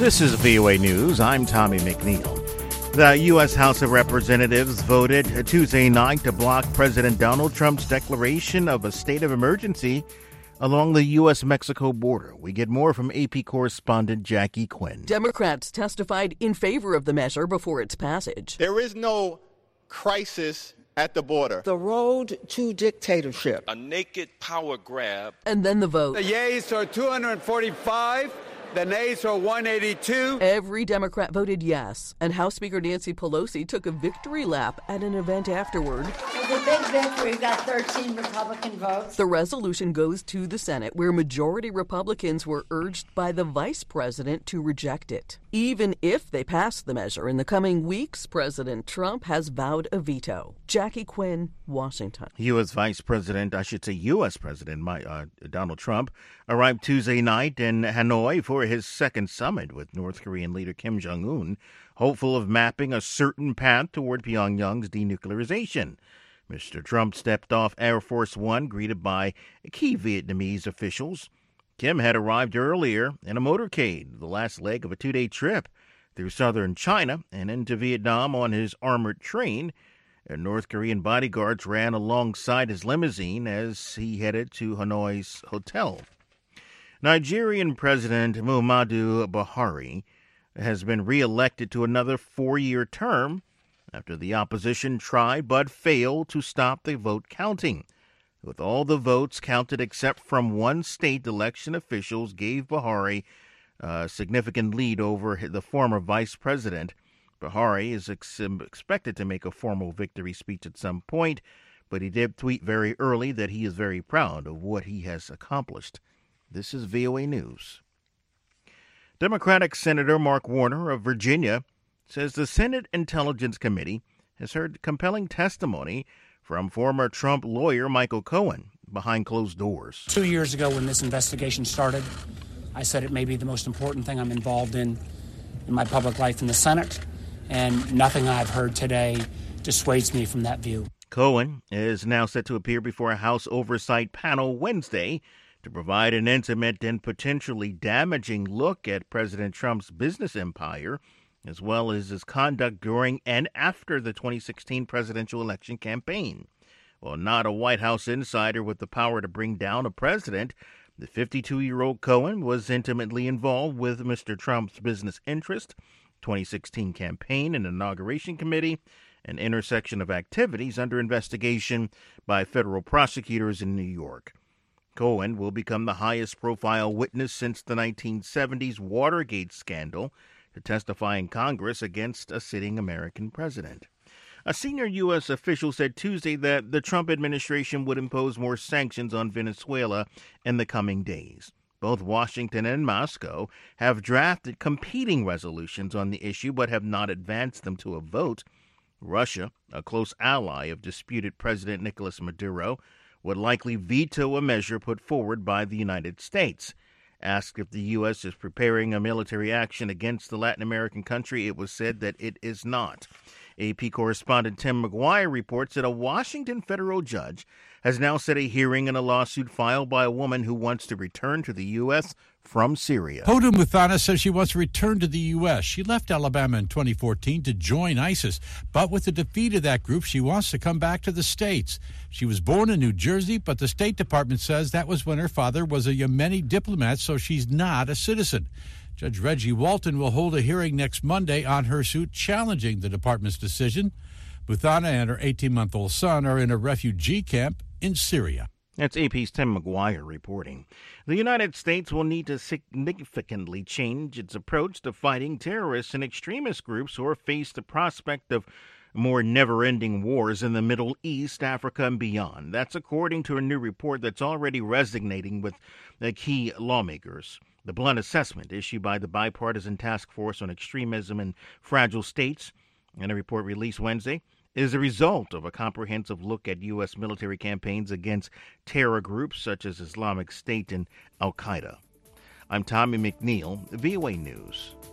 This is VOA News. I'm Tommy McNeil. The U.S. House of Representatives voted Tuesday night to block President Donald Trump's declaration of a state of emergency along the U.S.-Mexico border. We get more from AP correspondent Jackie Quinn. Democrats testified in favor of the measure before its passage. There is no crisis at the border. The road to dictatorship. A naked power grab. And then the vote. The yeas are 245. The nays are 182. Every Democrat voted yes, and House Speaker Nancy Pelosi took a victory lap at an event afterward. It was a big victory. We got 13 Republican votes. The resolution goes to the Senate, where majority Republicans were urged by the vice president to reject it. Even if they pass the measure in the coming weeks, President Trump has vowed a veto. Jackie Quinn, Washington. U.S. President Donald Trump arrived Tuesday night in Hanoi for his second summit with North Korean leader Kim Jong-un, hopeful of mapping a certain path toward Pyongyang's denuclearization. Mr. Trump stepped off Air Force One, greeted by key Vietnamese officials. Kim had arrived earlier in a motorcade, the last leg of a two-day trip through southern China and into Vietnam on his armored train. And North Korean bodyguards ran alongside his limousine as he headed to Hanoi's hotel. Nigerian President Muhammadu Buhari has been reelected to another four-year term after the opposition tried but failed to stop the vote counting. With all the votes counted except from one state, election officials gave Buhari a significant lead over the former vice president. Buhari is expected to make a formal victory speech at some point, but he did tweet very early that he is very proud of what he has accomplished. This is VOA News. Democratic Senator Mark Warner of Virginia says the Senate Intelligence Committee has heard compelling testimony from former Trump lawyer Michael Cohen behind closed doors. 2 years ago when this investigation started, I said it may be the most important thing I'm involved in my public life in the Senate, and nothing I've heard today dissuades me from that view. Cohen is now set to appear before a House Oversight panel Wednesday to provide an intimate and potentially damaging look at President Trump's business empire, as well as his conduct during and after the 2016 presidential election campaign. While not a White House insider with the power to bring down a president, the 52-year-old Cohen was intimately involved with Mr. Trump's business interest, 2016 campaign and inauguration committee, an intersection of activities under investigation by federal prosecutors in New York. Cohen will become the highest-profile witness since the 1970s Watergate scandal to testify in Congress against a sitting American president. A senior U.S. official said Tuesday that the Trump administration would impose more sanctions on Venezuela in the coming days. Both Washington and Moscow have drafted competing resolutions on the issue but have not advanced them to a vote. Russia, a close ally of disputed President Nicolas Maduro, would likely veto a measure put forward by the United States. Asked if the U.S. is preparing a military action against the Latin American country, it was said that it is not. AP correspondent Tim McGuire reports that a Washington federal judge has now set a hearing in a lawsuit filed by a woman who wants to return to the U.S. from Syria. Hoda Muthana says she wants to return to the U.S. She left Alabama in 2014 to join ISIS, but with the defeat of that group, she wants to come back to the States. She was born in New Jersey, but the State Department says that was when her father was a Yemeni diplomat, so she's not a citizen. Judge Reggie Walton will hold a hearing next Monday on her suit challenging the department's decision. Muthana and her 18-month-old son are in a refugee camp in Syria. That's AP's Tim McGuire reporting. The United States will need to significantly change its approach to fighting terrorists and extremist groups who face the prospect of more never-ending wars in the Middle East, Africa, and beyond. That's according to a new report that's already resonating with the key lawmakers. The blunt assessment issued by the Bipartisan Task Force on Extremism in Fragile States, and a report released Wednesday, is a result of a comprehensive look at U.S. military campaigns against terror groups such as Islamic State and Al-Qaeda. I'm Tommy McNeil, VOA News.